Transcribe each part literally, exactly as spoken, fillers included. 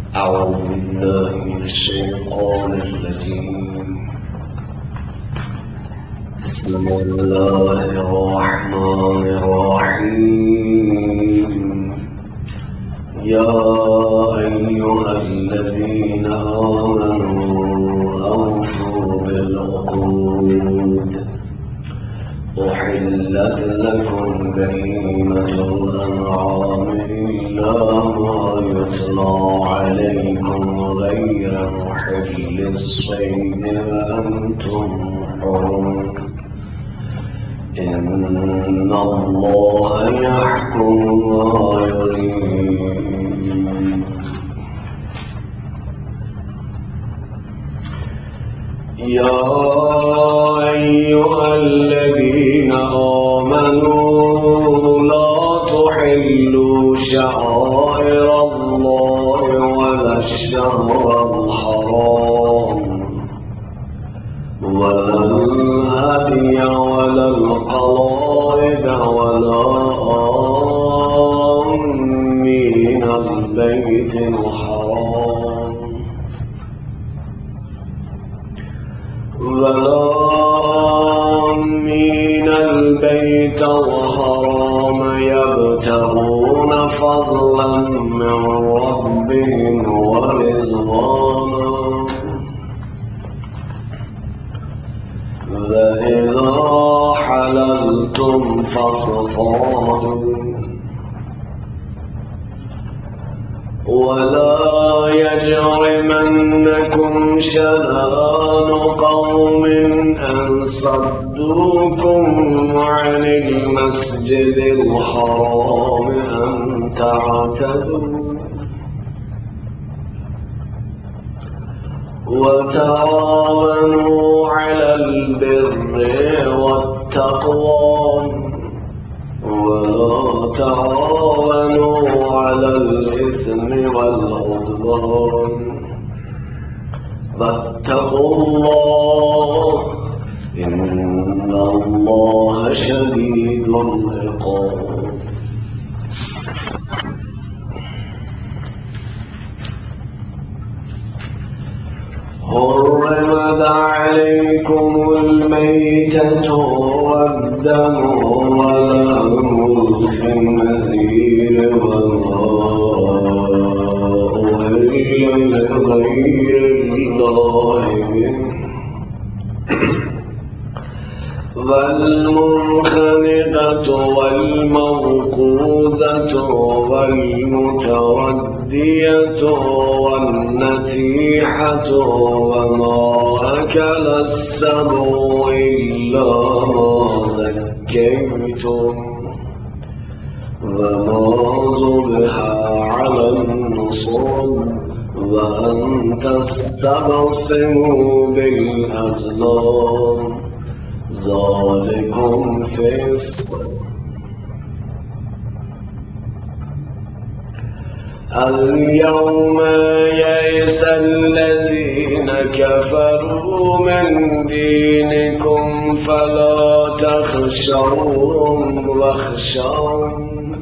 أعوذ بالله من الشيطان الرجيم. بسم الله الرحمن الرحيم. يا أيها الذين آمنوا أوفوا بالعقود أحلت لكم بهيمة الأنعام إلا ما يتلى عليكم غير محل الصيد وأنتم حرم. إن الله يحكم ما يريد. يا أيها الذين آمنوا لا تحلوا شعائر الله ولا الشهر الحرام ولا الهدي ولا القلائد ولا آمين البيت الحرام ولا آمين البيت الحرام يبتغون فضلا من ربهم ورضوانا وإذا حللتم فاصطادوا ولا يجرمنكم شنآن قوم أن صدوكم عن المسجد الحرام أن تعتدوا وتعاونوا على البر والتقوى ولا تعاونوا على الإثم والعدوان واتقوا الله إن الله شديد العقاب. حرمت عليكم الميتة والدم ولحم الخنزير وما أهل لغير الله به والمنخنقة والموقوذة والمتردية والنتيحة وما أكل السبع إلا ما زكيتم وما ذبح على النصب وأن تستقسموا بالأزلام ذلكم فسق. اليوم يئس الذين كفروا من دينكم فلا تخشوهم واخشون.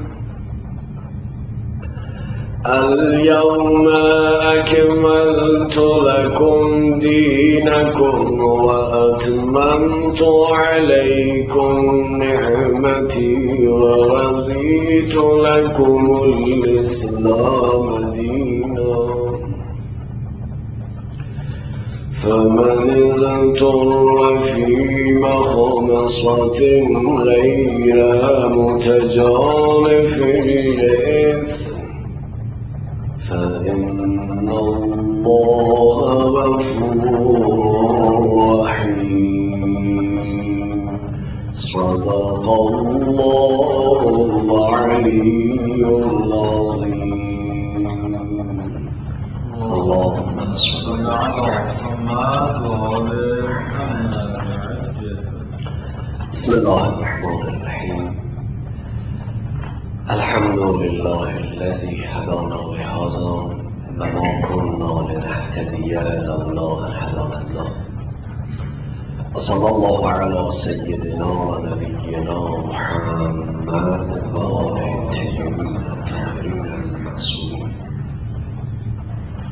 اليوم أكملت لكم دينكم وأتممت عليكم نعمتي ورضيت لكم الإسلام دينا. فمن اضطر في مخمصة غير متجانف لإثم فإن الله غفور رحيم. صدق الله العلي العظيم. اللهم صل على محمد وعلى محمد. بسم الله الرحمن الرحيم. الحمد لله الذي هدانا لهذا وما كنا لنهتدي لولا أن هدانا الله. وصلى الله على سيدنا ونبينا محمد وآله الطيبين الطاهرين المعصومين.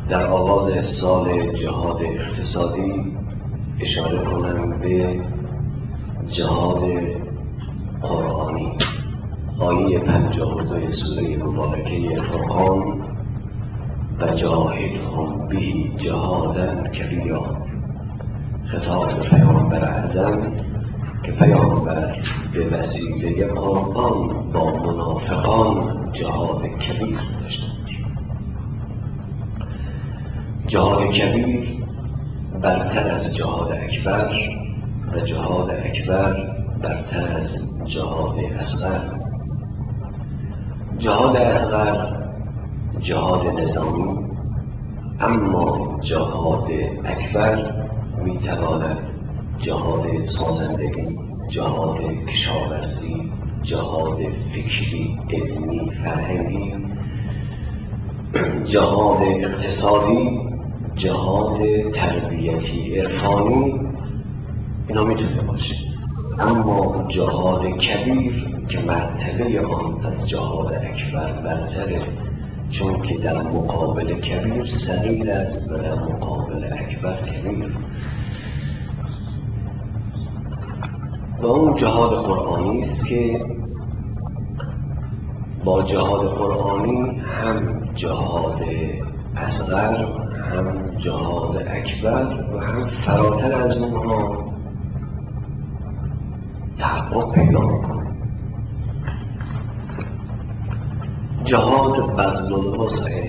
در آغاز سال جهاد اقتصادی اشاره کنم به جهاد قرآنی. آیه پنجاه و دو سوره مبارکه فرقان: و جاهدهم به جهادا کبیرا. خطاب به پیامبر اعظم که پیامبر به وسیله قرآن با منافقان جهاد کبیر داشته. جهاد کبیر برتر از جهاد اکبر و جهاد اکبر برتر از جهاد اصغر. جهاد اصغر جهاد نظامی، اما جهاد اکبر میتواند جهاد سازندگی، جهاد کشاورزی، جهاد فکری، علمی، فرهنگی، جهاد اقتصادی، جهاد تربیتی، عرفانی، اینا میتونه باشه. اما جهاد کبیر که مرتبه آن از جهاد اکبر برتره، چون که در مقابل کبیر صغیر است و در مقابل اکبر کبیر. و اون جهاد قرآنی است که با جهاد قرآنی هم جهاد اصغر، هم جهاد اکبر و هم فراتر از اونها تحقق پیدا می‌کنه. جهاد بذل الوسع.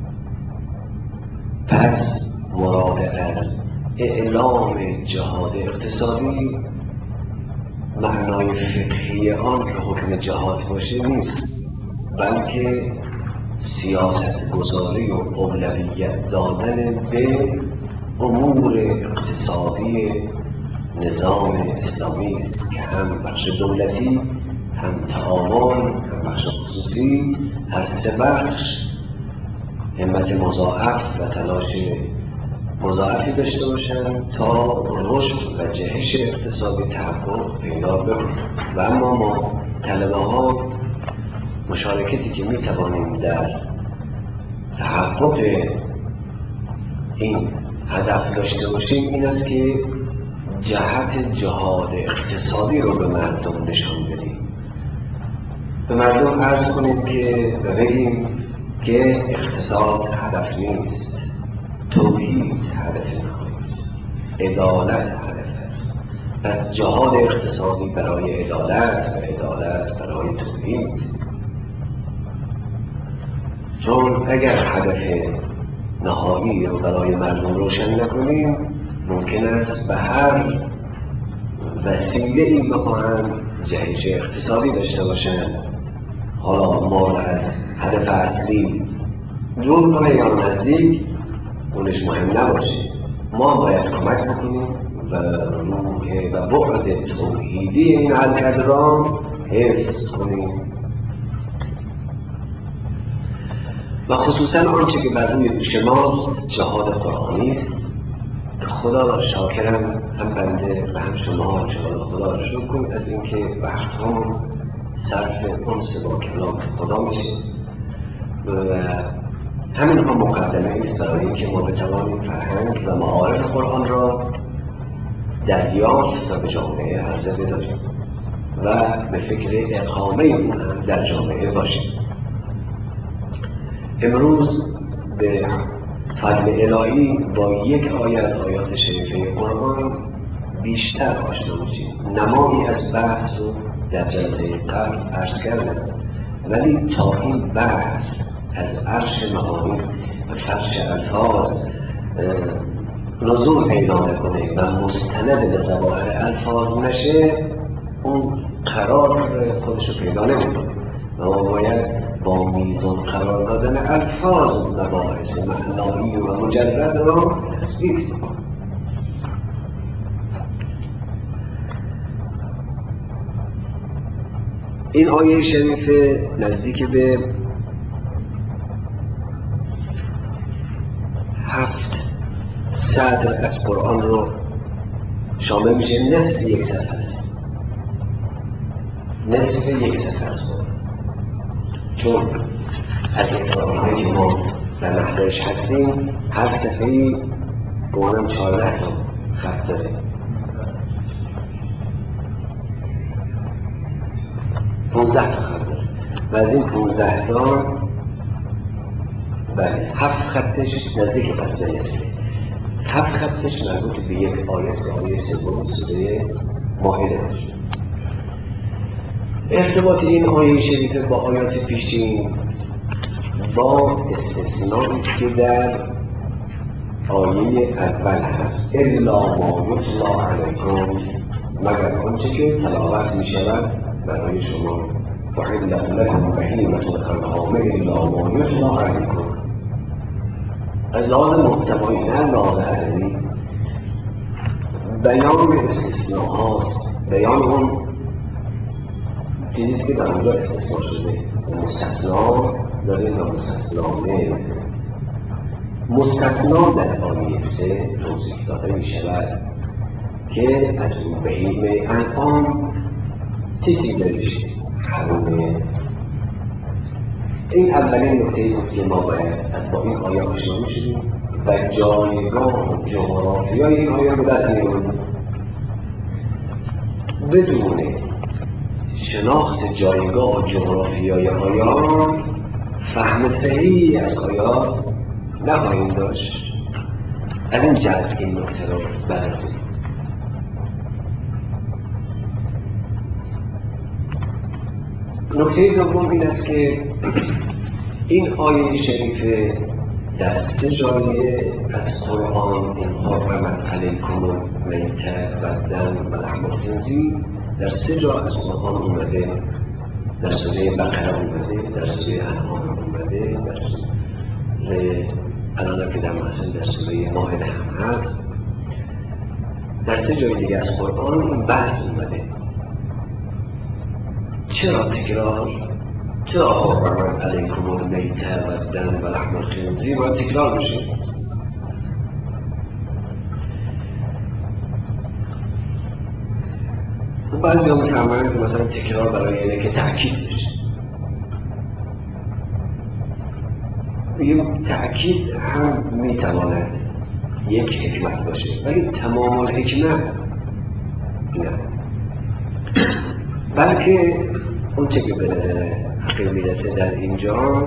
پس مراد از اعلام جهاد اقتصادی معنای فقهی آن که حکم جهاد باشه نیست، بلکه سیاست گذاری و اولویت دادن به امور اقتصادی نظام اسلامی است که هم بخش دولتی، هم تعاون، هم بخش خصوصی، هر سه بخش همت مضاعف و تلاش مضاعفی داشته باشند تا رشد و جهش اقتصادی تحقق پیدا بکنه. و اما ما طلبه ها مشارکتی که می توانیم در تحقق این هدف داشته باشیم این است که جهت جهاد اقتصادی رو به مردم نشان بدیم، به مردم عرض کنیم که ببینیم که اقتصاد هدف نیست، توحید هدف نهایی است، عدالت هدف است. پس جهاد اقتصادی برای عدالت و عدالت برای توحید. چون اگر هدف نهایی رو برای مردم روشن نکنیم ممکن است به هر وسیله ای بخواهند جهش اقتصادی داشته باشند، حالا ما رو از هدف اصلی دور کنه یا نزدیک اونش مهم نباشه. ما باید کمک بکنیم و روح و بعد توحیدی این حرکت را حفظ کنیم و خصوصا آنچه که بر روی دوش ماست جهاد قرآنی است که خدا را شاکرم، هم بنده و هم شما انشاءالله خدا را شکر کنیم از اینکه وقت‌هامون صرف انس با کلام خدا میشه و همین ها مقدمه است برای اینکه ما بتوانیم فرهنگ و معارف قرآن را دریافت و به جامعه عرضه بداریم و به فکر اقامه اون هم در جامعه باشیم. امروز به فضل الهی با یک آیه از آیات شریفه قرآن بیشتر آشنا میشیم. نمایی از بحث رو در جلسه قبل عرض کردم، ولی تا این بحث از عرش معانی به فرش الفاظ نزول پیدا نکنه و مستند به ظواهر الفاظ نشه اون قرار خودش رو پیدا نمیکنه و ما باید با میزان قرار دادن الفاظ مباحث معنایی و مجرد را تثبیت بکنیم. این آیه شریفه نزدیک به هفت صدر از قرآن رو شامل میشه، نصف یک صفحه است، نصف یک صفحه از قرآن. چون از این قرآن‌هایی که ما در محضرش هستیم، هر صفحه‌ای گمانم چهارده تا خط داره، پانزده تا خط داره و از این پانزده تا بله هفت خطش نزدیک پس به نصفه، هفت خطش مربوط به یک آیه است، آیه سوم سوره مائده باشه. ارتباط این آیه شریفه با آیات پیشین با استثنایی است که در آیه اول هست، الا ما یتلی علیکم، مگر آنچه که تلاوت می شود برای شما، احلت لکم بهیمة الانعام الا ما یتلی علیکم. از لحاظ محتوایی نه از لحاظ ادبی بیان استثناهاست، بیان اون چیزیست که در اونجا استثنا شده، مستثنا داریم و مستثنانه. مستثنا در آیه سه توضیح داده می شود که از اون بهیمه انعام چیزی دارش حرومه. این اولین نکته بود که ما باید با این آیه آشنا می‌شدیم و جایگاه و جغرافیای این آیه رو دست می‌آوردیم. بدون شناخت جایگاه و جغرافیای آیات فهم صحیحی از آیات نخواهیم داشت. از این جهت این نکته رو بررسی. نکته دوم این است که این آیه شریفه در سه جایه از قرآن، این حرمت علیکم المیتة و الدم و لحم الخنزیر، در سه جا از قرآن اومده. در سوره بقره اومده، در سوره انعام اومده، در سوره الان که در مثلا در سوره مائده هم هست. در سه جای دیگه از قرآن این بحث اومده. چرا تکرار؟ چرا حرمت علیکم المیتة و الدم و لحم الخنزیر باید تکرار بشه؟ بعضی ها میفرمایند که مثلا تکرار برای اینه که تأکید بشه. بگیم تأکید هم میتواند یک حکمت باشه، ولی تمام الحکمت نه، بلکه اون چه که به نظر حقیق میرسه در اینجا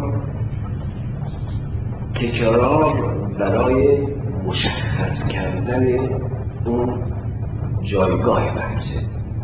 تکرار برای مشخص کردن اون جایگاه بحثه.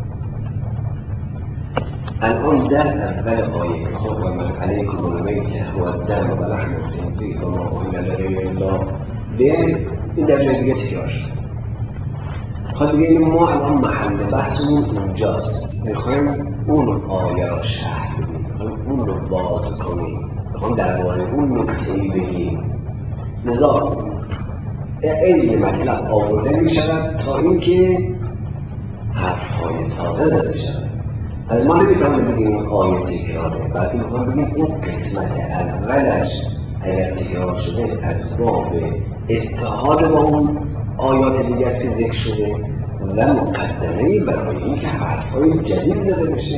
الان در اول آیه که حرمت علیکم المیتة و الدم و لحم الخنزیر و ما اهل لغیر الله به، این در جای دیگه تکرار شد. خب دیگه ما الان محل بحثمون اونجاست، میخوایم اون آیه را شرح بدیم، میخوایم اون رو باز کنیم، میخوایم درباره اون نکته‌ای بگیم. لذا این مطلب آورده میشود تا اینکه حرف‌های تازه زده شود. از ما نمیتونم بگیم این آیه تکراره، بلکه میخوام بگیم اون قسمت اولش اگر تکرار شده از باب اتحاد با اون آیات دیگه است که ذکر شده و مقدمه‌ای برای اینکه حرف‌های جدید زده بشه.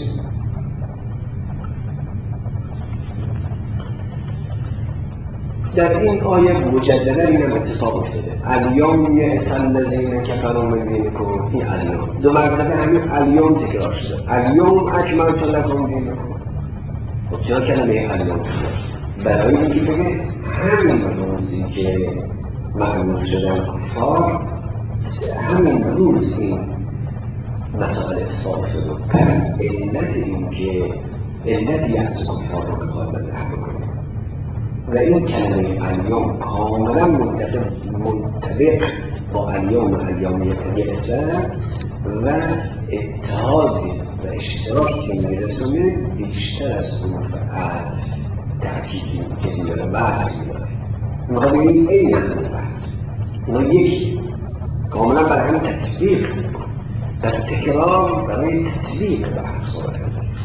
در این آیه مجددا اینم اتفاق افتاده. الیوم یئس الذین کفروا من دینکم، این الیوم دو مرتبه همین الیوم تکرار شده. الیوم اکملت لکم دینکم. خب چرا کلمه الیوم تکرار شد؟ برای اینکه بگه همین روزی که مأمور شدن کفار، همین روز این مسائل اتفاق افتاده. پس علت این که علت یأس کفار رو میخواد مطرح بکنه و این کلمه الیوم کاملا منطبق با الیوم و الیوم یئس و اتحاد و اشتراک که میرسونه بیشتر از حروف عطف تأکیدی چیزی داره، بحثی داره. میخواد این این همه بحث اینا یکی کاملا برای هم تطبیق میکنه. پس تکرار برای تطبیق بحث خواهد.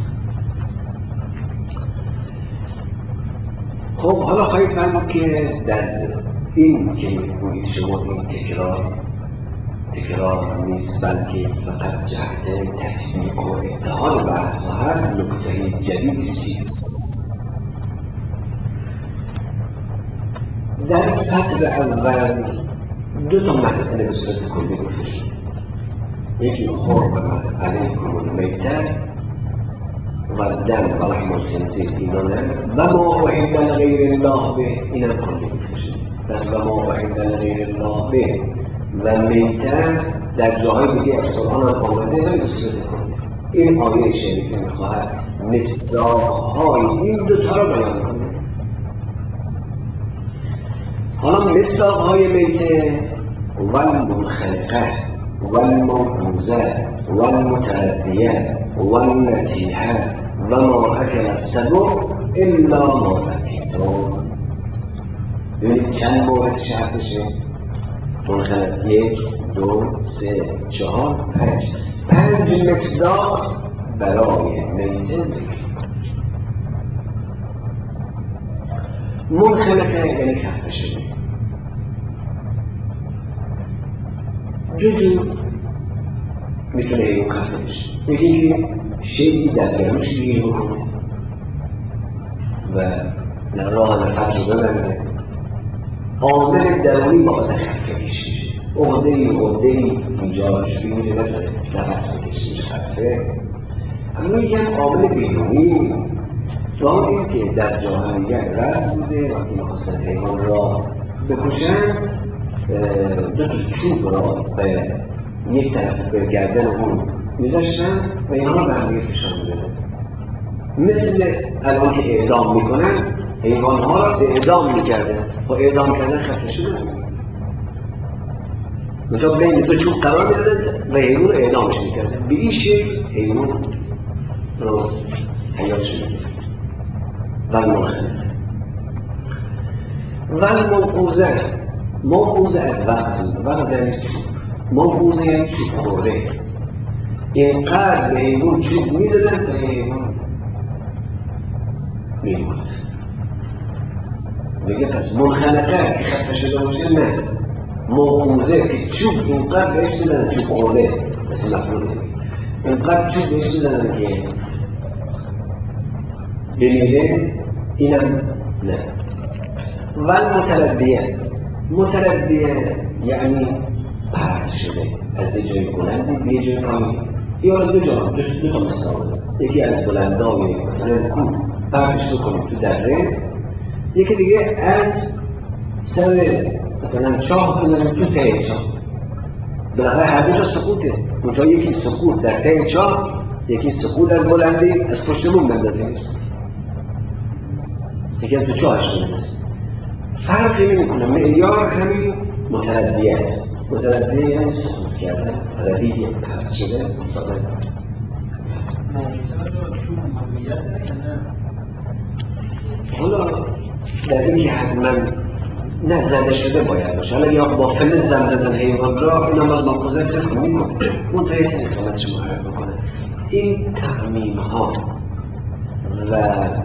خب حالا خواهید فهمید که در این که میگویید شما این تکرار تکرار نیست، بلکه فقط جهت تطبیق و اتحاد بحث ها هست. نکته جدیدی چیست؟ در سطر اول دو تا مسئله به صورت کلی گفته شد. یکی حرمت علیکم المیتة و الدم و لحم الخنزیر، اینا نه، و ما احل لغیر الله به، اینم کلی گفته شد. پس و ما احل لغیر الله به و میتة در جاهای دیگه از قرآن هم آمده ولی به صورت کلی. این آیه شریفه میخواهد مصداق‌های این دوتا را بیان کنه. حالا مصداق‌های میته و المنخنقه و الموقوذه و المتردیه و النطیحه و ما اکل السبع الا ما زکیتم. ببینید چند مورد شرط بشه؟ منخنق یک، دو، سه، چهار، پنج. پنج مصداق برای میته ذکر. منخنقه یعنی خفه شده. دو جور میتونه حیوان خفه بشه. یکی اینکه شیعی در گلوش گیر بکنه و راه نفس رو ببنده، عامل درونی باعث خفه میشه. عقده‌ای عقده‌ای اینجاش بگیره نداره نفس بکشه خفه. اما یکم عامل بیرونی جا این که در جاهلیت رسم بوده وقتی می‌خواستن حیوان را بکشن دو تا چوب را به یک طرف به گردن اون میذاشتن و اینها را به هم دیگه فشار میدادن. مثل الان که اعدام میکنن حیوانها را اعدام میکردن. خب اعدام کردن خفه شدن، منتها بین دو چوب قرار میدادن و حیوان را اعدامش میکردن. به این شکل حیوان رو حیاتش میدادن. و المنخنقه و الموقوذه. موقوذه از وغز، وغز یعنی چوب، موقوذه یعنی چوب خورده. اینقدر به حیوان چوب میزدن تا حیوان میمرد. میگه پس منخنقه که خفه شده باشه نه، موقوذه که چوب اینقدر بهش میزنن، چوب خورده مثل مفروضه، اینقدر چوب بهش میزنن که بمیره، اینم نه. و المتردیه. متردیه یعنی پرد شده از یه جای بلندی به یه جای پایین. یا دو جا دو, دو تا مثال، یکی از بلندای مثلا کوه پردش بکنیم تو دره، یکی دیگه از سر مثلا چاه بزنیم تو ته چاه. بالاخره هر دو جا سقوطه، منتها یکی سقوط در ته چاه، یکی سقوط از بلندی از پشت بوم بندازیمش، یکی از تو چاهش بندازیم. فرقی نمی‌کنه، معیار همین متردیه است. متردیه یعنی سقوط کردن، ردیه پس شده افتادن. حالا در این که حتما نزده شده باید باشه، حالا یا با فلز زم زدن حیوان را، این هم از موقوذه صرف میکنه منطقه سنی خدمت شما عرض بکنه. این تعمیم ها و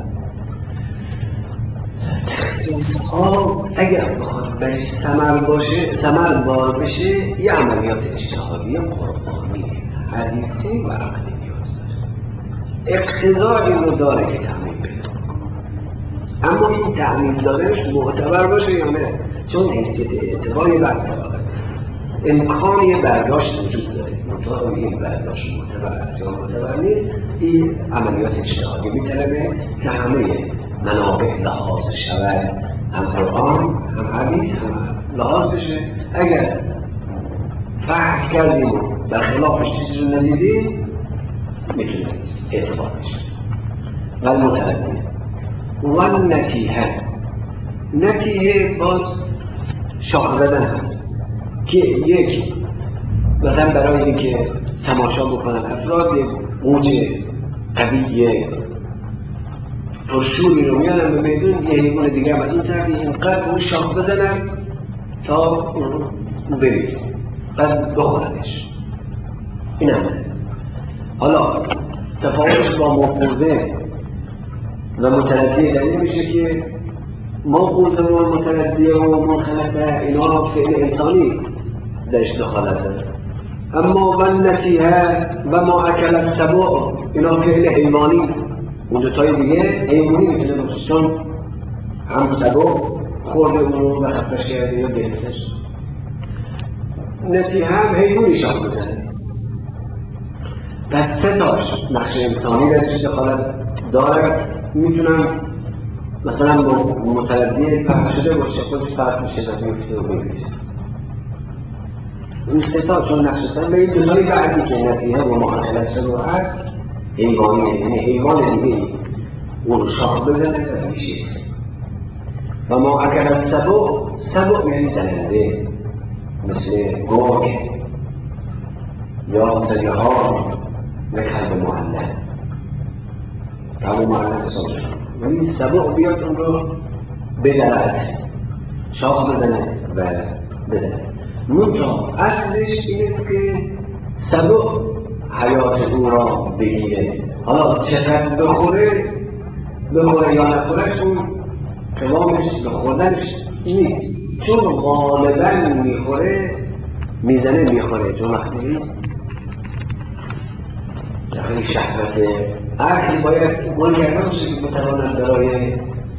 تخصیص ها اگر بخواد برش ثمر باشه، ثمر بار بشه، یه عملیات اجتهادی قرآنی حدیثی و عقلی نیاز داره. اقتضا این رو داره که تعمیم پیدا کنه، اما این تعمیم دارش معتبر باشه یا نه، چون حیثیت اعتباری بحث داره، امکانی برداشت وجود داره، منطقه این برداشت معتبر است یا معتبر نیست، این عملیات اجتهادی میطلبه که همه منابع لحاظ شود، هم قرآن هم حدیث هم لحاظ بشه. اگر فرض کردیم و در خلافش چیزی رو ندیدیم میتونید اعتبار بشه. و المتردیه و النطیحه. نطیحه باز شاخ زدن هست که یک مثلا برای اینکه تماشا بکنن افراد یک قوچ قویه پرشوری رو میانن به میدون، یه حیوان دیگه هم از اون طرفی اینقدر اون شاخ بزنن تا اون برید بعد بخورنش. این هم حالا تفاوتش با موقوذه و متردیه دلیل میشه که موقوذه و متردیه و منخنقه اینا فعل انسانی درش دخالت داره، اما من نتیحه و ما اکل السبع اینا فعل حیوانی. اون دوتای دیگه حیوانی میتونه باشه، چون هم سبع خورده اون رو و خفش کرده یا گرفتش. نتیه هم حیوانی شاخ بزنه. پس سه تاش نقش انسانی درش دخالت دارد. میتونم مثلا متردی پرد شده باشه، خودش پرد میشه و میفته و میفته. این سه تا چون نقش دارن به این دوتایی بعدی که نتیه و معاقل سلو هست حیوانیه، یعنی حیوان دیگه اون رو شاخ بزنه و میشه. و معاقل سبو، سبو یعنی دننده مثل گرگ یا سگهار نه کلب معلم. کلب معلم حساب شد ولی سبو بیاد اون رو بدرد، شاخ بزنه و بدرد. منتها اصلش این است که سبو حیات او را بگیره. حالا چقدر بخوره بخوره یا نخورش اون قوامش به خوردنش نیست، چون غالبا میخوره میزنه میخوره، چون وقتی خیلی شهوت اکل باید گل کرده باشه که بتواند برای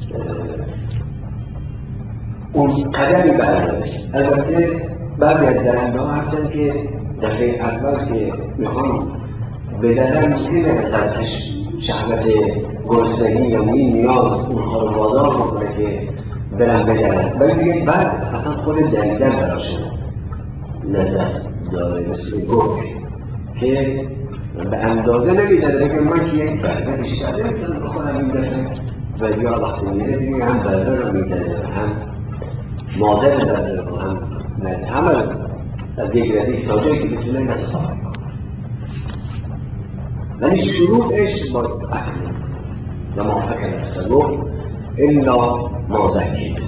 اون قدمی برداره. البته بعضی از درنده ها هستن که دفعه اول که میخوان بدرن ممکنه قدرش شهوت گرسنگی یا نیم نیاز اونها رو وادار بکنه که برن بدرن، ولی دیگه بعد اصلا خود دریدن براشون لذت داره. مثل گرگ که به اندازه نمیداره بگم من که یک برده بیشتر نمیتونم بخورم این دفعه، و یا وقتی میره دیگه هم برده رو میداره هم مادر برده رو هم همه از یک ردیف تا جایی که بتونه نتخواهد کنه. ولی شروعش با اکل و ما اکل السبع الا ما زکیت.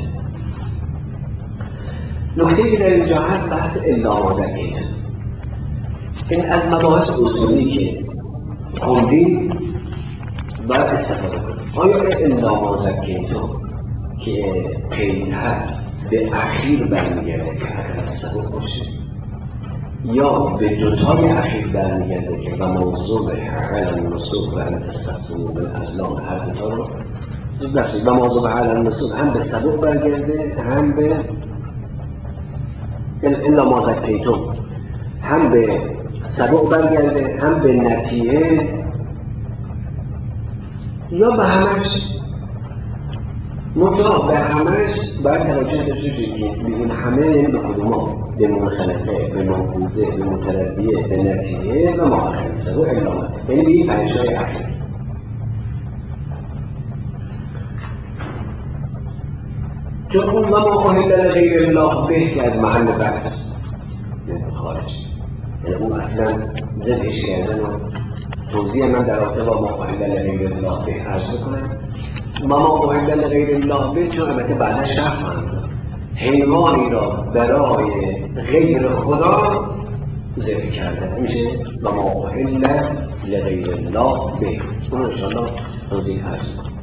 نکته که در اینجا هست بحث الا ما زکیت. این از مباحث اصولی که خوندیم باید استفاده کنیم. آیا الا ما زکیتم که قید هست به اخیر برمیگرده که اکل السبع باشه، یا به دوتای اخیر برمیگرده که و موضوع علی النصوب و ان تستقسموا بالازلام هر دوتا رو ببخشید و موضوع علی النصوب هم به سبع برگرده هم به الا ما زکیتم، هم به سبع برگرده هم به نتیه، یا به همش. منطقه به همش باید توجه داشته شد که به این همه یعنی به کدوم به منخلقه، به موقوزه، به متردیه، به نتیه و معاقل السبع الا ما، یعنی به این پنجتای اخیر. چون اون و ما اهل لغیر الله به که از محل بحث خارج، یعنی اون اصلا ذبحش کردن و توضیح من در رابطه با ما اهل لغیر الله به عرض بکنم. ما ما اهل لغیر الله به چون البته بعدا شرح خواهند حیوانی را برای غیر خدا ذبح کرده میشه و ما اهل لغیر الله به، اون انشاءالله توضیح عرض.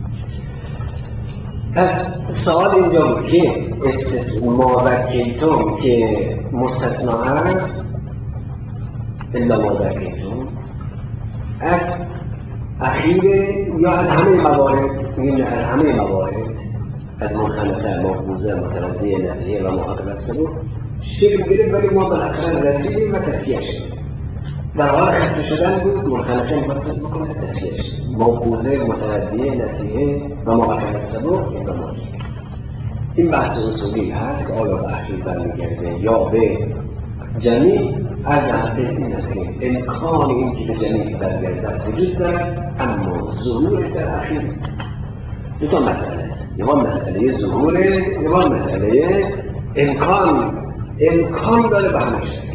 پس سوال اینجا بود که ما زکیتم که مستثنا هست الا ما زکیتم از اخیره یا از همه موارد؟ میگیم از همه موارد، از منخنقه، موقوزه، متردیه، نتیه و معاقل السبع شکل گرفت، ولی ما بالاخره رسیدیم و تسکیه شدیم. در حال خفه شدن بود، منخنقه می‌خواست بکنه تسکیه شد، موقوزه، متردیه، نتیه و معاقل السبع الا ما زکیتم. این بحث اصولی هست که آیا به اخیر برمیگرده یا به جمیع. از حقیقت این است که امکان این که به جمیع برگردد وجود دارد، اما ظهور در اخیر دو تا مسئله است. یه مسئله ظهوره، یه مسئله امکان امکان داره به همه شکل.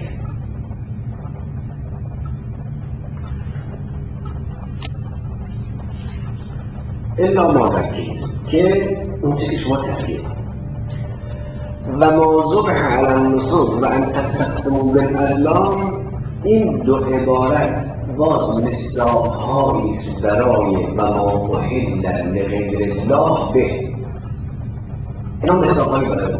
الا ما زکیتم که اون چه که شما تسکیه و موضوع علی النصوب و ان تستقسموا بالازلام، این دو عبارت باز مصداق‌هایی است برای و ما اهل لغیر الله به. اینا مصداق‌هایی برای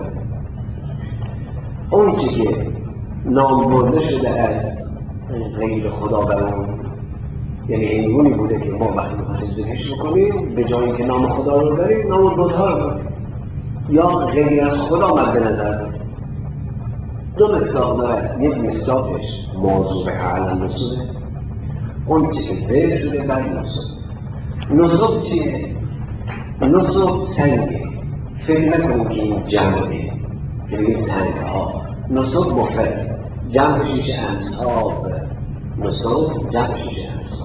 اون چی که نام برده شده از غیر خدا بر اون، یعنی حیوانی بوده که ما وقتی می‌خواستیم ذبحش بکنیم به جای اینکه نام خدا رو بریم نام بت‌ها رو بریم. یا غیر از خدا مد نظر دو مصداق دارد. یک مصداقش موضوع علم نصوبه، اون چی که ذکر شده بر نصوب. نصوب چیه؟ نصوب سنگه. فکر نکنیم که این جمعه که بگیم سنگ ها. نصوب مفرد، جمعش میشه انصاب. نصوب جمعش میشه انصاب.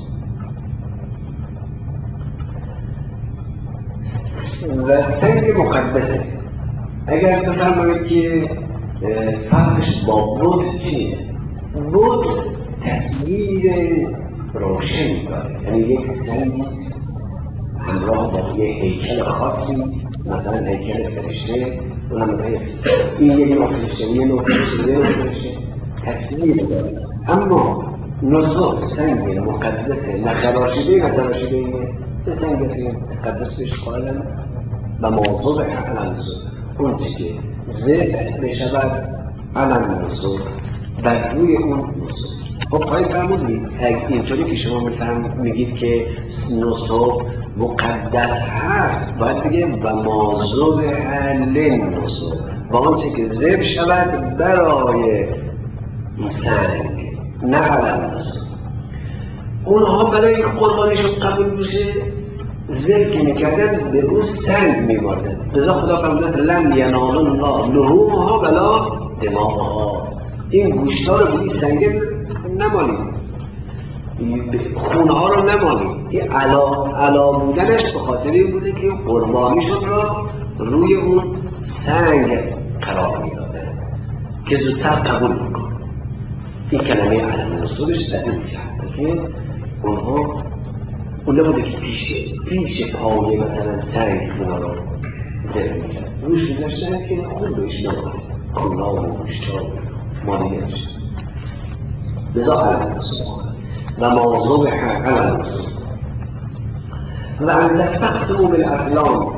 و سنگ مقدسه. اگر بفرمایید که فرقش با بود چیه؟ بود تصویر روشن داره، یعنی یک سنگیست همراه با یه هیکل خاصی، مثلا هیکل فرشته، اونم مثلا این یه نوع فرشته، یه نوع فرشته، یه نوع فرشته تصویر داره. اما نصوب سنگ مقدسه، نه خراشیده نه تراشیده، یه سنگ مقدس بهش قائلن و موضوع علم نصوب. اون چی که ذبح بشود علم نصوب، بر روی اون نصوب. خب پای فرمودید اینطوری که شما میفهم میگید که نصوب مقدس هست، باید بگه و موضوع علم نصوب، و اون چی که ذبح شود برای این سنگ، نه علم نصوب. اونها برای این قربانیشون قبول بشه ذبح که میکردن به اون سنگ میباردن. لذا خدا فرموده لن ینال الله لحومها ولا دماغها. این گوشت‌ها رو به این سنگ نمالید، خونها رو نمالید. این علا, علا بودنش به خاطر این بوده که قربانیشون را روی اون سنگ قرار میدادن که زودتر قبول بکنه. این کلمه علم نصوبش از این جهت که اونها اون نبوده که پیش پیش پای مثلا سنگ اونا رو ذبح میکرد، روش میذاشتن که خون بهش نمونه، کلا و گوشتا و مالیش. لذا علم نصوب و موضوع علم نصوب. و ان تستقسموا بالازلام،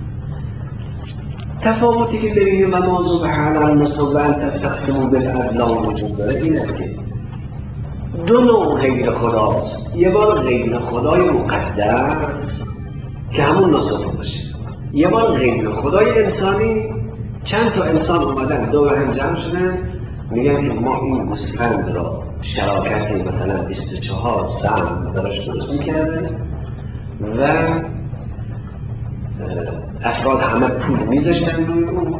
تفاوتی که بین و موضوع علم نصوب و ان تستقسموا بالازلام وجود داره این است که دو نوع غیر خداست. یه بار غیر خدای مقدس که همون نصوب باشه، یه بار غیر خدای انسانی. چند تا انسان اومدن دور هم جمع شدن میگن که ما این گوسفند را شراکتی مثلا بیست و چهار سهم براش درست میکردن و افراد همه پول میذاشتن روی اون.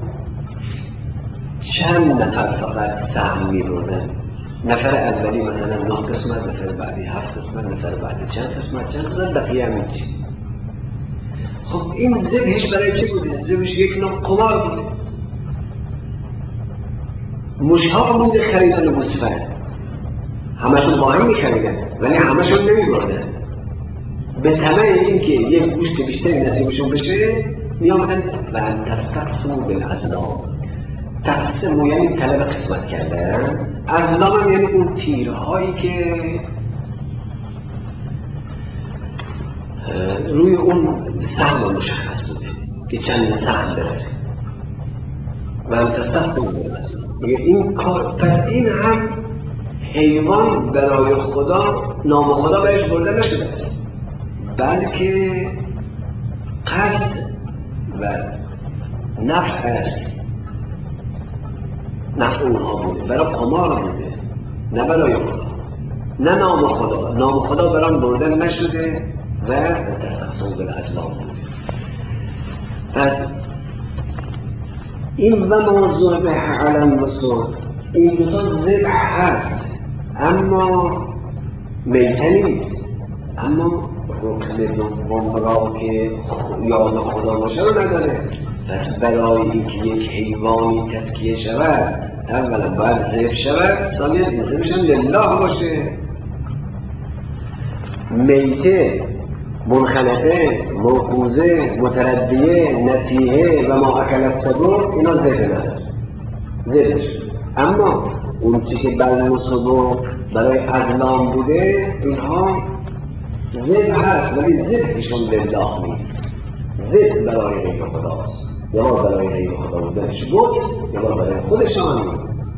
چند نفر فقط سهم میبردن، نفر اولی مثلا نه قسمت، نفر بعدی هفت قسمت، نفر بعدی چند قسمت، چند قسمت، بقیه همین چی. خب این ذبحش برای چی بوده؟ ذبحش یک نوع قمار بوده. مشتاق بوده خریدن گوسفند، همشون با هم میخریدن ولی همشون نمیبردن. به طمع این که یک گوشت بیشتری نصیبشون بشه میامدن و ان تستقسموا بالازلام. تقسیم یعنی طلب قسمت کردن، ازلام هم یعنی اون تیرهایی که روی اون سهم مشخص بوده که چند سهم بره. و ان تستقسموا بالازلام میگه این کار. پس این هم حیوان برای خدا، نام خدا بهش برده نشده است، بلکه قصد و نفع است. نفع اونها بوده، برای قمار بوده، نه برای خدا، نه نام خدا. نام خدا برام بردن نشده و تستقسموا بالازلام بوده. پس این و موضوع به علم نصوب، این دوتا ذبح هست اما میته نیست. اما رکن دوم را که یاد خدا باشه رو نداره. پس برای اینکه یک حیوانی تزکیه شود اولا باید ذبح شود، ثانیاً این ذبحش هم لله باشه. میته، منخنقه، موقوذه، متردیه، نتیحه و ما اکل السبع اینا ذبح نداره، ذبح شده. اما اون چی که بالنصب برای ازلام بوده اینها ذبح هست ولی ذبحشون لله نیست، ذبح برای غیر خداست. یه بار برای غیر خدا بودنش بود، یه بار برای خودشان.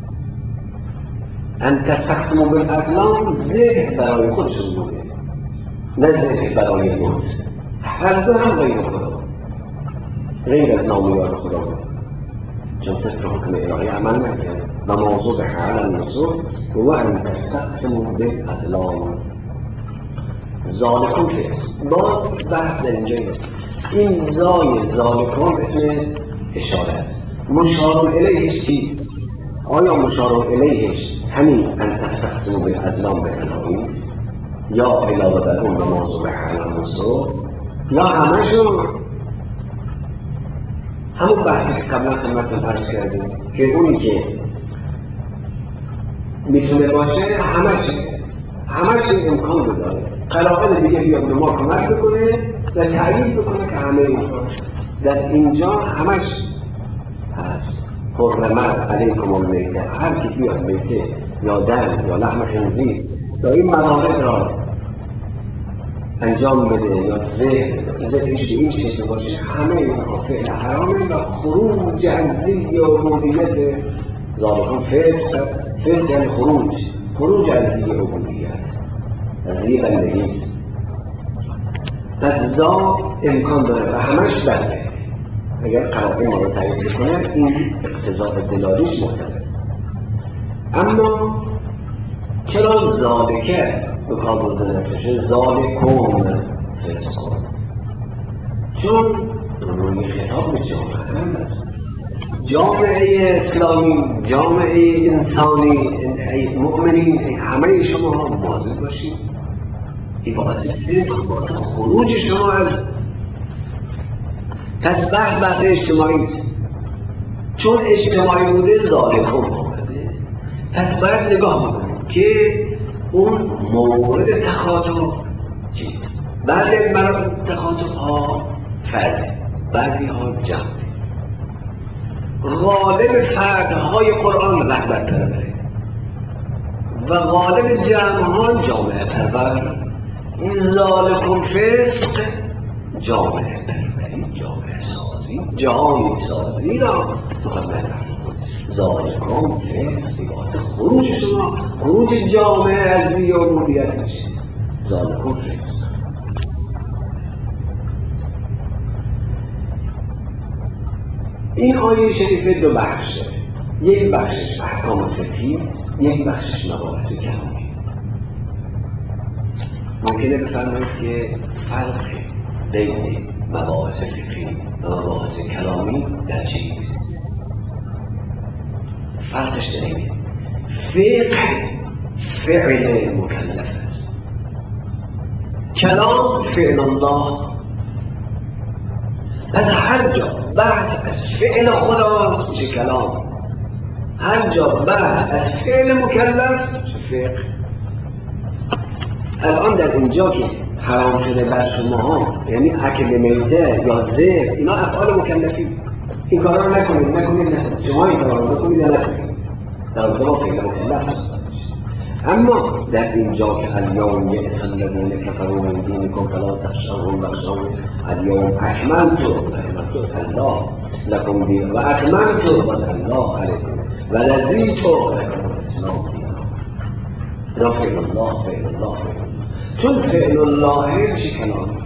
ان تستقسموا بالازلام ذبح برای خودشون بوده، نه ذبح برای بود. هر دو هم غیر خدا. غیر از نامیان خدا بود، چون طبق حکم الهی عمل نکرد و موضوع به حال النصوص و ان تستقسموا بالازلام ذالکم فسق. باز بحث در اینجا نیست. این زای ذالکم اسم اشاره است. مشار الیهش چیست؟ آیا مشار الیهش همین ان تستقسموا بالازلام به تنهایی است یا علاوه بر اون به موضوع به حال النصوص یا همشون؟ همون بحثی که قبلا خدمتتون عرض کردیم که اونی که میتونه باشه همش همش این امکان رو داره. قرائن دیگه بیاد به ما کمک بکنه و تأیید بکنه که همه اینها در اینجا همش هست. حرمت علیکم المیته، هر کی بیاد میته یا دم یا لحم خنزیر یا این موارد را انجام بده یا ذبح ذبحش به این شکل باشه، همه اینها فعل حرامه و خروج از زی عبودیت ذالکم فسق. فسق یعنی خروج خروج از زی عبودیت، از زی بندگی است. پس زا امکان داره و همش بنده. اگر قرائن ما رو تایید کنه این اقتضاء دلالیش محتمل. اما چرا ذالکه به کار برده نشده؟ ذالکم فسق، چون روی خطاب به جامعه هم است. جامعه اسلامی، جامعه انسانی، مؤمنین، همه شما ها مواظب باشید. این باعث فسق، باعث خروج شما از. پس بحث بحث اجتماعی است، چون اجتماعی بوده ذالکم آمده. پس باید نگاه بکنیم که اون مورد تخاطب چیست. بعضی از مراتب تخاطب ها فرد، بعضی ها جمع. غالب فردهای قرآن رهبر پروره و غالب جمع ها جامعه پرور. این ذالکم فسق جامعه پروری، جامعه سازی، جهانی سازی را میخواد مطرح کنه. ذالکم فسق باعث خروج شما، خروج جامعه از زی عبودیت میشه. ذالکم فسق. این آیه شریفه دو بخشه. یک بخشش احکام فقهی است، یک بخشش مباحث کلامی. ممکنه بفرمایید که فرق بین مباحث فقهی و مباحث کلامی در چیست؟ فرقش در اینه. فقه فعل مکلف است، کلام فعل الله. پس هر جا بحث از فعل خداست میشه کلام، هر جا بحث از فعل مکلف میشه فقه. الان در اینجا که حرام شده بر شما ها، یعنی اکل میته یا ذبح، اینا افعال مکلفی. این کارا رو نکنید نکنید نکنید شما این کارا رو نکنید یا نکنید، در رابطه با فعل مکلف صحبت میشه. اما در اینجا که الیوم یئس الذین کفروا من دینکم فلا تخشوهم واخشونی الیوم اکملت اکملت الله لکم دین و اتممت الله علیکم و رضیت لکم الاسلام دینا. اینا فعل الله فعل الله فعل الله، چون فعل الله میشه کلامی.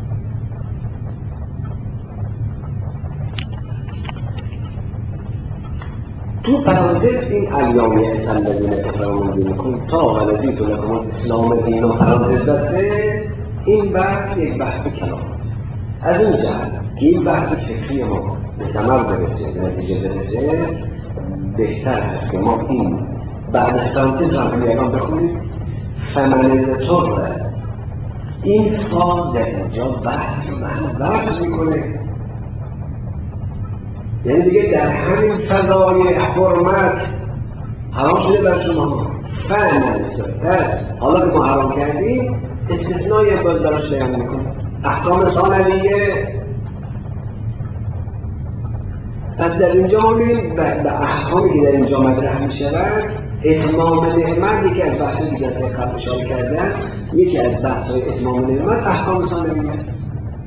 تو پرانتز این الیوم یئس الذین کفروا من دینکم تا و رضیت لکم الاسلام دینا پرانتز بسته. این بحث یک بحث کلام است. از اون جهت که این بحث فکری ما به ثمر برسه، به نتیجه برسه، بهتر هست که ما این بعد از پرانتز رو هم یکان بخونیم. فمن اضطر، این فا در اینجا بحث رو من بحث میکنه، یعنی دیگه در همین فضای حرمت حرام شده بر شما. فمن اضطر، پس حالا که ما حرام کردیم استثنایی باز براش بیان میکنیم، احکام ثانویه. پس در اینجا ما می‌بینیم به احکامی که در اینجا مطرح می‌شود، اتمام نعمت یکی از بحث‌های که جلسه قبل اشاره کردن، یکی از بحث‌های اتمام نعمت احکام ثانویه است.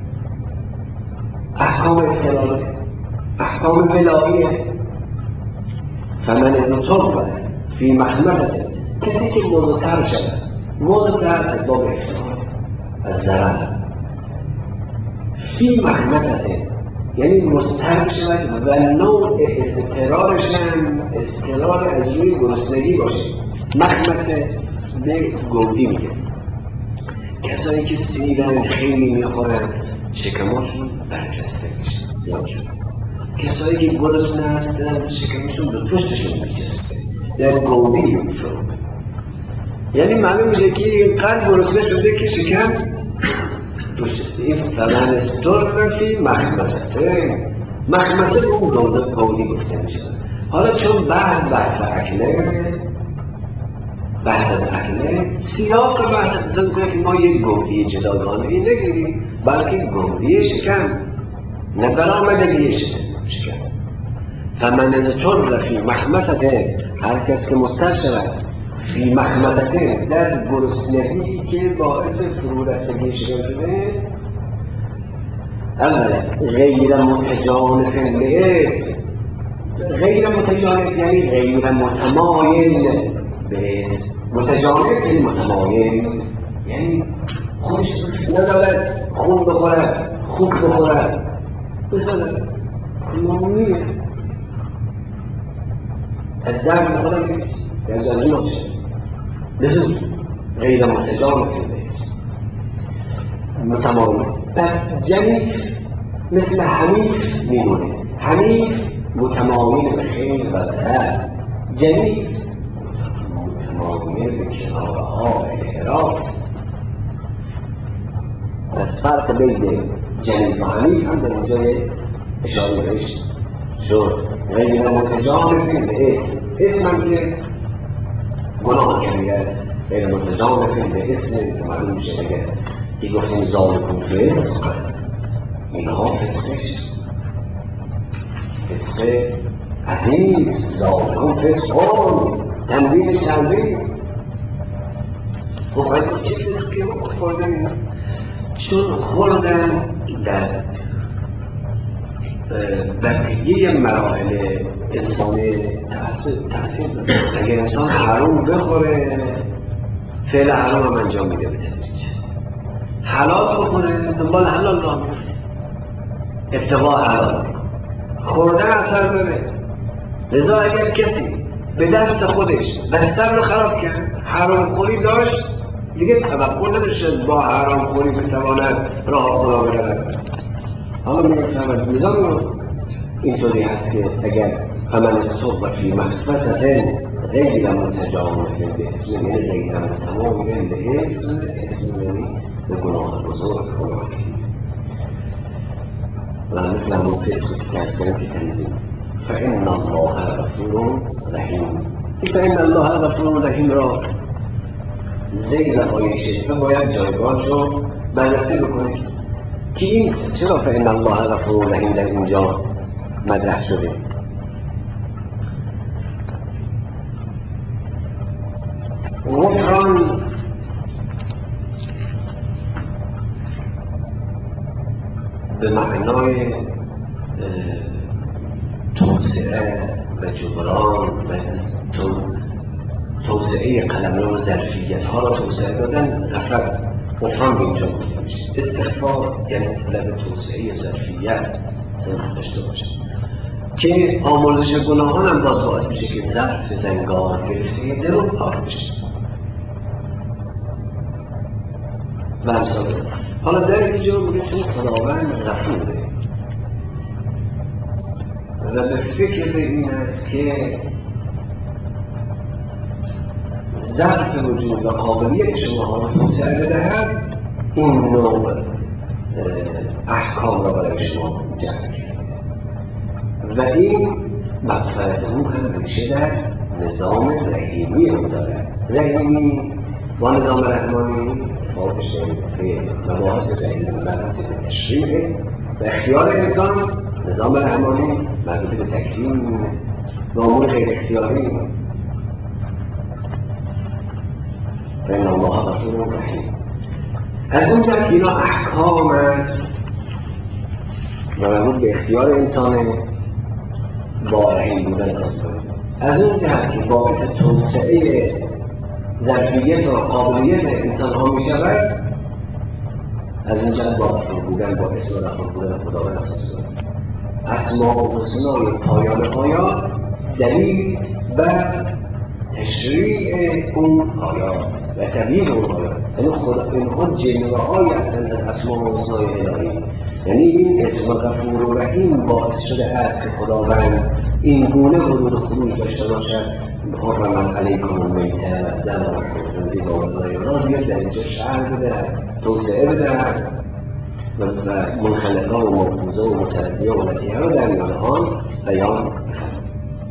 احکام استقلاله، احکام ولاییه. فمن اضطر فی مخمصة، کسی که مضطر شده، مضطر از باب افتقار، از ضرر. فی مخمصة، یعنی مضطر بشود و نوع استقرارش هم استقرار از روی گرسنگی باشه. مخمسه به گودی میگه. کسایی که سیرن خیلی میخورن شکماشون برجسته میشه. کسایی که گرسنه هستن شکمشون به پشتشون میجسته، در گودی میفرمه. یعنی معلوم میشه که اینقدر گرسنه شده که شکم پشتشته. این فمن استر فی مخمسته، مخمسه به اون گودی گفته میشه. حالا چون بحث بحث اکله، بحث از اکله، سیاق بحث اتزاد کنه که ما یک گودی جداگانه ای نگیریم، بلکه گودی شکم، نه برآمدگی شکم. فمن اضطر فی مخمسته، هر کس که مضطر شود فی مخمسته در گرسنگی که باعث فرو رفتگی شکم شده، اولا غیر متجانف لاسم، غیر متجانف یعنی غیر متمایل به اسم. متجانف یعنی متمایل، یعنی خودش دوست ندارد خون بخورد، خوک بخورد، بسازد کنونیه از درد بخورم بگیرد از از اون باشه بزود غیر متجانف به اسم متمایل. پس جنیف مثل حنیف میمونه. حنیف متمایل به خیر و بسر، جنیف متمایل به کناره ها انحراف. پس فرق بین جنیف و حنیف هم در اینجا اشاره بهش شد. غیر متجانف به اسم، اسم هم که گناه کبیره است. غیر متجانف به اسم که معلوم میشه اگر که گفتیم ذالکم فسق، اینها فسقش فسق عزیز، ذالکم فسقون، تنوینش تعظیم. خب باید چه فسقی رو خوردن؟ چون خوردن در بقیه مراحل انسانی تأثیر داره. اگر انسان حرام بخوره فعل حرام هم انجام میده به تدریج، حلال بخوره دنبال حلال راه میفته، ابتغاء حلال خوردن اثر داره. لذا اگر کسی به دست خودش بستر رو خراب کرد، حرام خوری داشت، دیگه توقع نداشت با حرام خوری بتواند راه خدا برود. حالا میفهمد نظام اینطوری هست که اگر فمن استر فی مخمسته غیر متجانف به اسم، یعنی غیر متمایل به اسم، اسم یعنی به گناه بزرگ، گناه کبیر و مثل همون فسق که تحصیل که تنظیم. فإن الله غفور رحیم. فإن الله غفور رحیم را زیر آیه شریفه باید جایگاهش رو بررسی بکنید که این چرا فإن الله غفور رحیم در اینجا مطرح شده. غفران به معنای توسعه و جبران و توسعه قلمرو و ظرفیت ها را توسعه دادن غفران. غفران به اینجا گفته میشه. استغفار یعنی طلب توسعه ظرفیت زندگی داشته باشه که آمرزش گناهان هم باز باعث میشه که ظرف زنگار گرفته درون پاک بشه و امثال. حالا در اینجا میگه چون خداوند غفوره و به فکر به این است که ظرف وجود و قابلیت شما ها رو توسعه بدهد، این نوع احکام را برای شما جمع کرد و این مغفرت او هم ریشه در نظام رحیمی او دارد. رحیمی با نظام رحمانی اتفاقش در مباحث رحیمی مربوط به تشریع و اختیار انسان، نظام رحمانی مربوط به تکریم و امور غیر اختیاری. فإن الله غفور رحیم. از اون جهت که اینا احکام است و مربوط به اختیار انسانه با رحیم بودن ساز کنید. از اون جهت که باعث توسعه ظرفیت و قابلیت انسان ها می شود، از اون جهت با غفور بودن با اسم غفور بودن خداوند ساز کنید. اسماء الحسنای پایان آیات دلیل است بر تشریع اون آیات و تبیین اون آیات. یعنی خدا اینها جلوه هایی هستند از اسماء الحسنای الهی. یعنی این اسم غفور و رحیم باعث شده است که خداوند این گونه ورود و خروج داشته باشد. حرمت علیکم المیتة و الدم و لحم الخنزیر و الطیرات بیاد در اینجا شرح بدهد، توسعه بدهد و منخلقه و موقوزه و متردیه و نتیحه رو در میان آن بیان بفرمایید.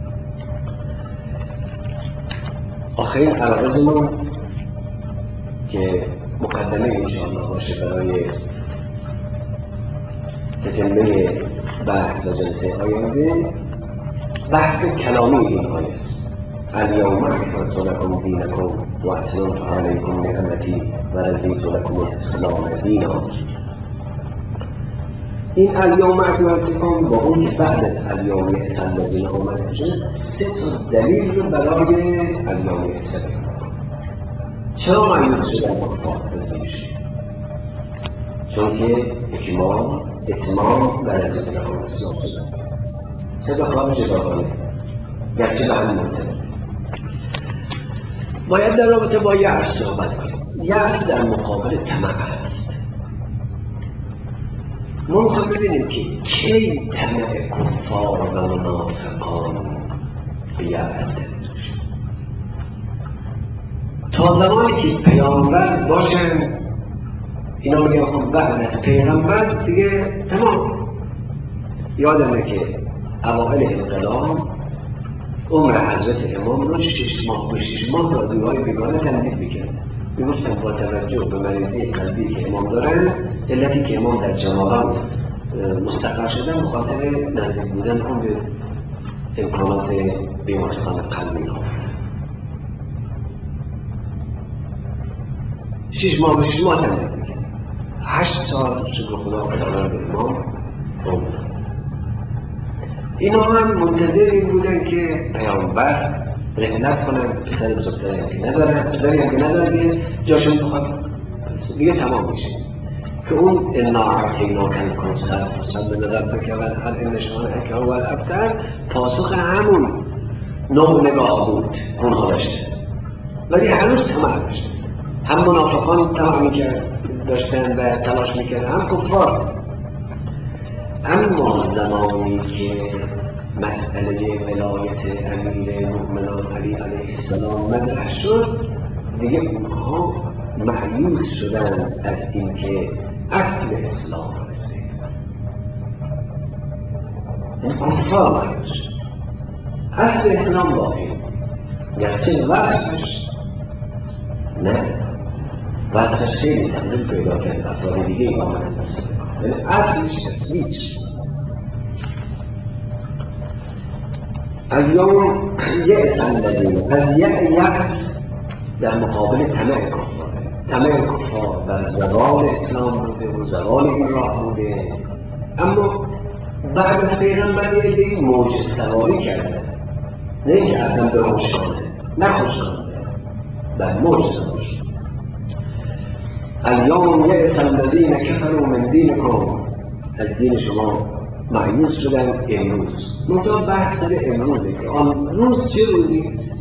آخرین عرائزمون که مقدمه انشاءالله باشه برای تتمه بحث و جلسه آینده، بحث کلامی این آیه است. الیوم اکملت لکم دینکم و اتممت علیکم نعمتی و رضیت لکم الاسلام دینا. این الیوم اکملت لکم با اون که بعد از الیوم یئس الذین آمنوا سه تا دلیل رو برای الیوم یئس چرا مایوس شدن کفار از دینشون؟ چون که اکمال، اتمام و رضیت لکم الاسلام شدن. سه تا کار جداگانه گرچه به هم منطبق. باید در رابطه با یأس صحبت کنیم. یأس در مقابل طمع است. ما میخوایم ببینیم که کی طمع کفار و منافقان به یأس تبدیل شد. تا زمانی که پیامبر باشن، اینا میگن خب بعد از پیغمبر دیگه تمام. یادمه که اوائل انقلاب عمر حضرت امام رو شش ماه به شش ماه رادیوهای بیگانه تمدید میکرد. میگفتن با توجه به مریضی قلبی که امام دارن، علتی که امام در جماران مستقر شدن بخاطر نزدیک بودن هم به امکانات بیمارستان قلبی ها. شش ماه به شش ماه تمدید میکرد. هشت سال شکر خدا قدران به امام عمر. اینا هم منتظر این بودن که پیامبر رحلت کنن. پسر بزرگتری هم که ندارن، پسری هم که ندارن دیگه جاشون بخواد دیگه تمام میشه که اون انا اعطیناک الکوثر فصل لربک وانحر ان شانئک هو الابتر پاسخ همون نوع نگاه بود اونها داشته، ولی هنوز طمع داشته. هم منافقان طمع میکرد داشتن و تلاش میکردن، هم کفار. اما زمانی که مسئله ولایت امیر مؤمنان علی علیه السلام مطرح شد، دیگه اونها مایوس شدن از اینکه اصل اسلام هست. این کفار مایوس شد. اصل اسلام باقی، گرچه وصفش نه، وصفش خیلی تبدیل پیدا کرد، افراد دیگه ای آمدن مصطفی کن، یعنی اصلش اصلیش الیوم یأس الذین، از یأس در مقابل طمع کفار. طمع کفار بر زوال اسلام بوده و زوال این راه بوده، اما بعد از پیغمبر یه عده‌ای موج سواری کرده، نه اینکه اصلا به خوشکانه، نه خوشکانه، بل موج سواری شد. الیوم یأس الذین کفروا من دینکم، از دین شما مایوس شدن امروز. منطقه بحث سر امروزه که آن روز چه روزی است.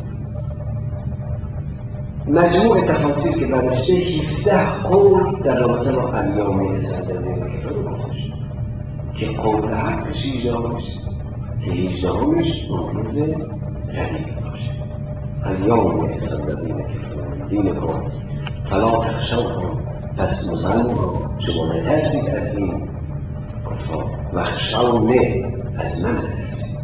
مجموع تفاصیل که برشته هفده قول در رابطه با الیوم یأس الذین کفروا گفته شد که قول حقش هجدهمش که هجدهمش اون روز رقیب باشه. الیوم یأس الذین کفروا من دینکم فلا تخشوهم، پس مسلمان شما نترسید از این کفار و خشونی، از من نترسید.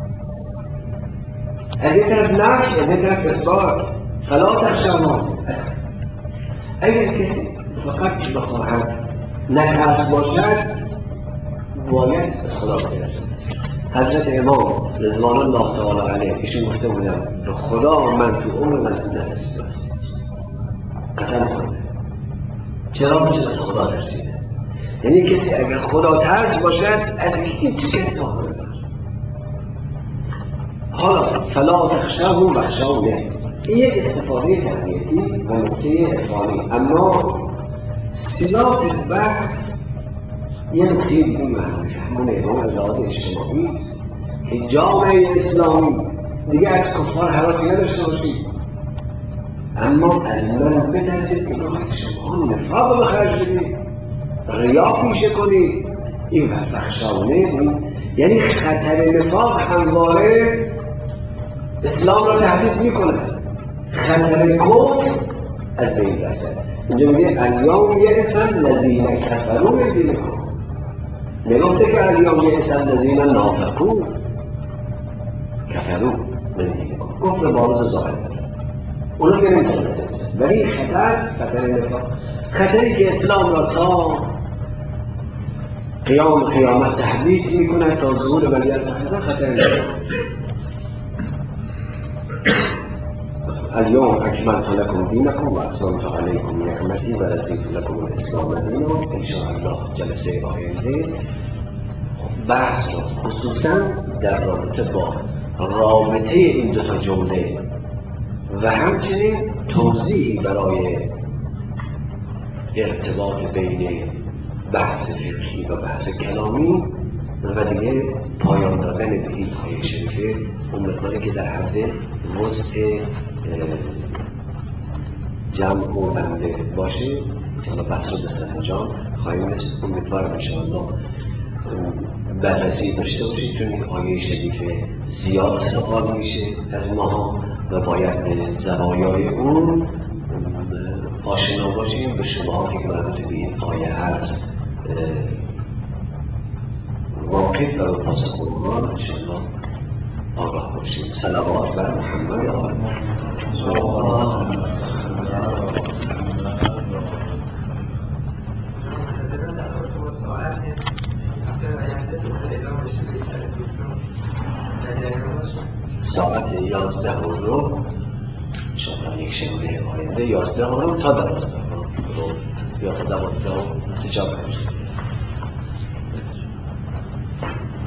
از این طرف نفی، از این طرف اثبات. فلا تخشوهم، اگر کسی فقط بخواهد نترس باشد باید از خدا بترسد. حضرت امام رضوان الله تعالی علیه ایشون گفته بودن به خدا من تو عمر من نترسیدم، قسم خورده. چرا میشه از خدا ترسیده؟ یعنی کسی اگر خدا ترس باشد از هیچ کس ناامید نباشد. حالا فلا تخشوهم واخشونی، این یک استفاده تربیتی و نکته عرفانی، اما سیاق بحث یه نکته دیگه مهم همون اعلام از لحاظ اجتماعی است که جامعه اسلامی دیگه از کفار حراسی نداشته باشید، اما از من بترسید که بخواید شما نفاق به خرج بدید، ریا پیشه کنید، این فخشانه این یعنی خطر نفاق همواره اسلام را تهدید میکنه. خطر کفر از بین رفته است. اینجا میگه الیوم یئس الذین کفروا من دینکم، نگفته که الیوم یئس الذین نافقوا کفروا من دینکم، کفر بارز ظاهر اونا که نمیتونه ولی خطر خطر نفاق، خطری که اسلام را تا قیام قیامت تهدید میکنه تا ظهور ولی صاحبه خطر نفاق. اليوم اکملت لکم دینکم و اتممت علیکم نعمتی و رضیت لکم الاسلام دینا. ان شاء الله جلسه آینده بحث رو خصوصا در رابطه با رابطه این دو تا جمله و همچنین توضیحی برای ارتباط بین بحث فقهی و بحث کلامی و دیگه پایان دادن به این آیه شریفه اون مقداری که در حد وسع جمع و بنده باشه حالا بحث رو دست انجام خواهیم رسید. امیدوارم انشاءالله بررسی داشته باشید، چون این آیه شریفه زیاد سوال میشه از ما و باید به زوایای اون آشنا باشیم، به شبهاتی که مربوط به این آیه هست واقف و به پاسخ اونها انشاءالله آگاه باشیم. صلوات بر محمد آل ساعت یازده رو انشاءالله یک شنبه آینده یازده رو تا دوازده رو یا تا دوازده رو تجاب کنیم.